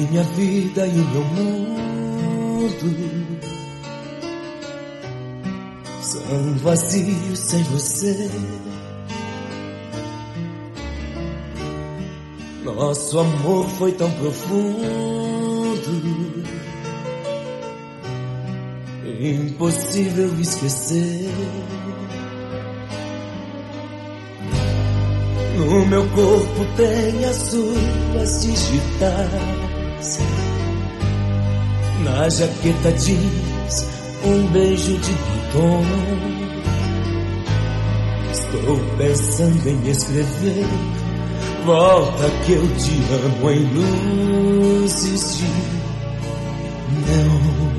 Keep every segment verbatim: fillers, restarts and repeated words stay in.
Minha vida e o meu mundo são vazios sem você. Nosso amor foi tão profundo, impossível esquecer. No meu corpo tem as suas digitais, na jaqueta diz um beijo de batom. Estou pensando em escrever: volta que eu te amo, em luzes de neon.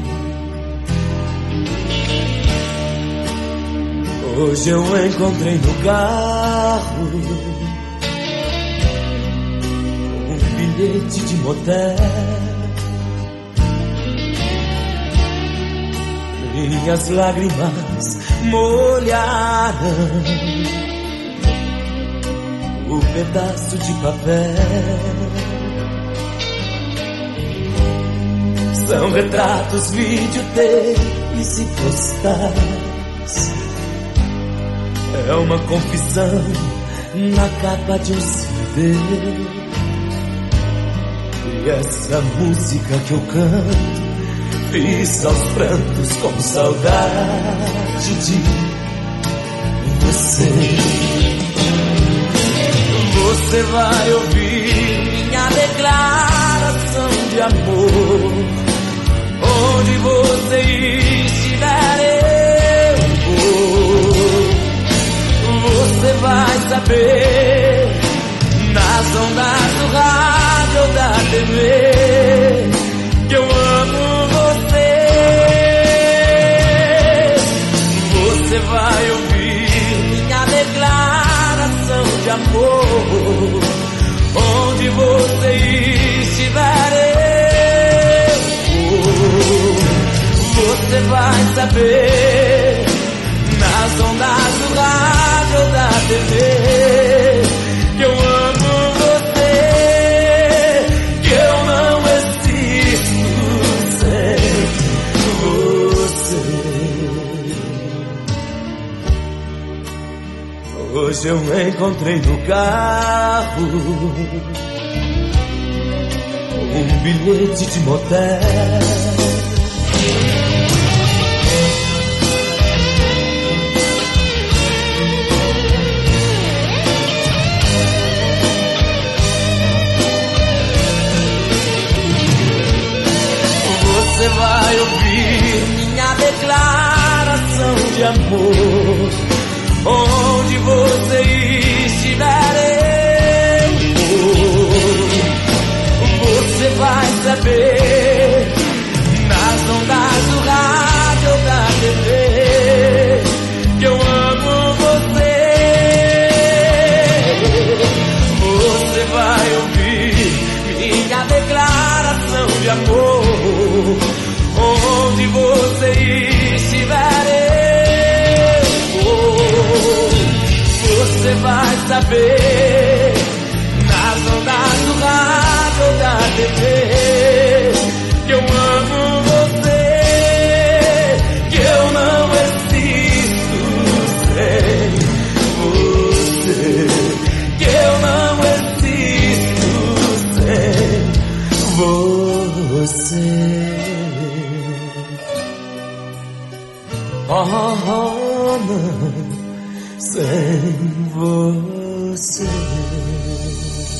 Hoje eu encontrei no carro um bilhete de motel. Minhas lágrimas molharam o pedaço de papel. São retratos, videotapes e postais. É uma confissão na capa de um C D. E essa música que eu canto fiz aos prantos com saudade de você. Você vai ouvir minha declaração de amor. Onde você estiver eu vou. Você vai saber nas ondas do rádio ou da T V que eu amo você. Você vai ouvir minha declaração de amor. Onde você estiver eu vou. Você vai saber nas ondas do rádio ou da T V que eu amo você, que eu não existo sem você. Hoje eu encontrei no carro um bilhete de motel. Você vai ouvir minha declaração de amor. Onde você estiver eu vou. Você vai saber nas ondas do rádio ou da T V que eu amo você. Você vai ouvir minha declaração de amor. Onde você estiver eu vou. Você vai saber nas ondas do rádio ou da T V que eu amo você, que eu não existo sem você, que eu não existo sem você. Oh, oh, não, sem você.